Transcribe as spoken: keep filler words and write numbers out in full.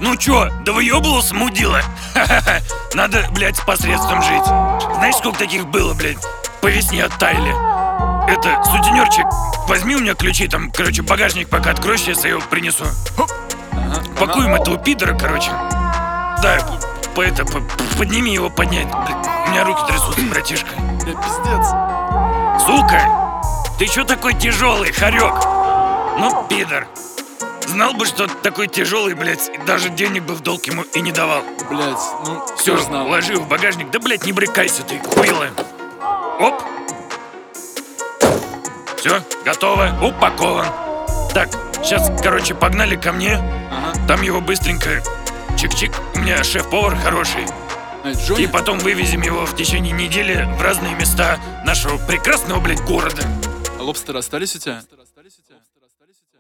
Ну чё, да выёбывался, мудила? Ха-ха-ха. Надо, блядь, с посредством жить. Знаешь, сколько таких было, блядь, по весне оттаяли? Это, сутенерчик, возьми у меня ключи, там, короче, багажник пока открой, сейчас я его принесу. Ага, Пакуем этого пидора, короче. Да, по это, по, подними его, поднять. Блядь, у меня руки трясутся, братишка. бля, пиздец. Сука, ты чё такой тяжелый, хорек? Ну, пидор. Знал бы, что такой тяжелый, блядь, и даже денег бы в долг ему и не давал. Блять, ну, Все, кто ж знал. ложи в багажник. Да, блядь, не брыкайся ты, хуйло. Оп. Все, готово, упакован. Так, сейчас, короче, погнали ко мне. Ага. Там его быстренько чик-чик. У меня шеф-повар хороший. А, Джонни? И потом вывезем его в течение недели в разные места нашего прекрасного, блядь, города. А лобстеры остались у тебя?